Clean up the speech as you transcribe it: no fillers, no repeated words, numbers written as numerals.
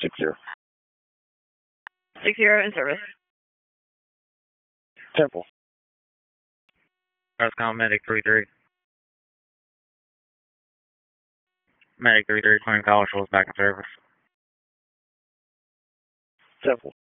60. 60 in service. Temple. That's called Medic 33. Medic 33, Queen College was back in service. Temple.